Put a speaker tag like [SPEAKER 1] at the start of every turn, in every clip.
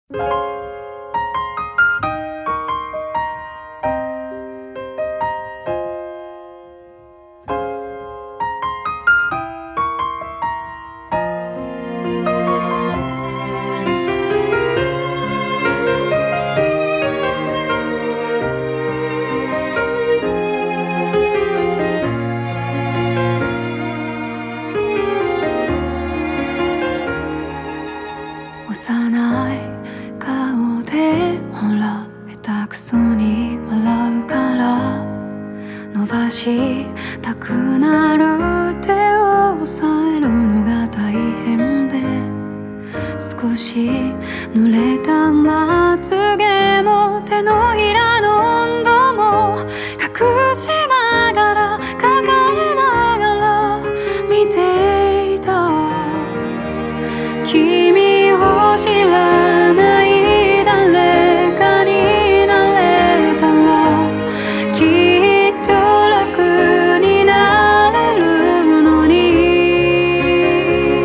[SPEAKER 1] 幼い顔でほら下手くそに笑うから伸ばしたくなる手を押さえるのが大変で少し濡れたまつげも手のひらの温度も隠しながら抱えながら見ていた君を知らない誰かになれたらきっと楽になれるのに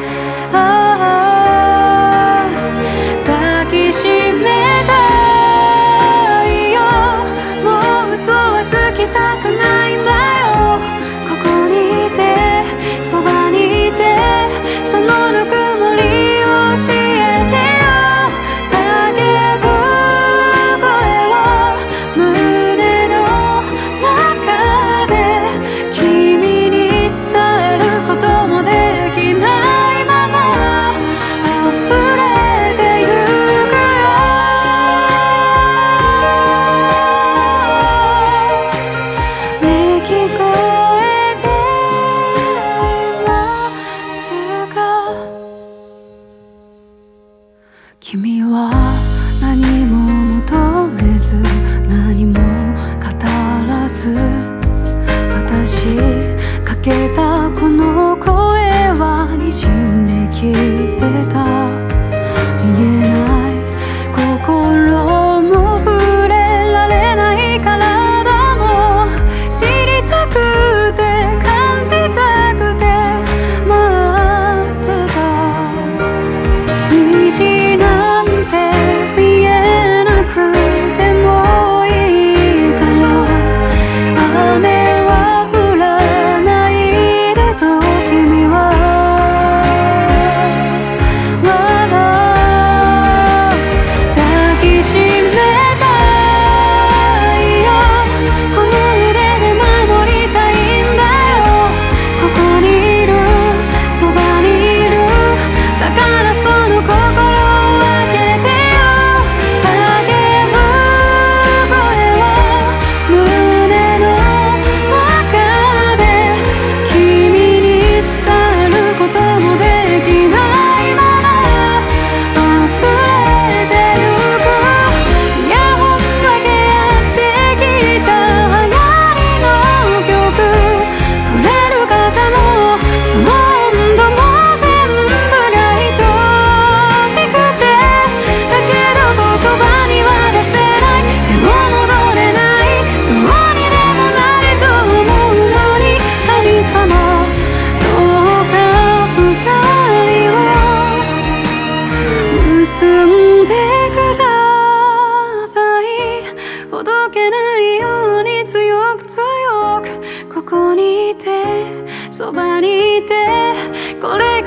[SPEAKER 1] 抱きしめたいよもう嘘はつきたくないんだよここにいてそばにいてそのぬくもり教えてよ叫ぶ声を胸の中で君に伝えることもできないまま溢れてゆくよね聞こえていますか君は何も求めず何も語らず私かけたこの声は滲んで消えた見えない心も触れられない体も知りたくて感じたくて待ってた虹なんて見えなくてもいいから雨は降らないでと君は笑う抱きしめたいよこの腕で守りたいんだよここにいるそばにいるだからその心を開けてよ叫ぶ声を胸の中で君に伝えることもできないまま溢れてゆくイヤホンだけやってきた流行りの曲触れる方もその温度も全部が愛しくてだけど言葉には出せないでも戻れないどうにでもなれと思うのに神様どうか二人を結んでくださいほどけないように強く強くここにいてそばにいてこれ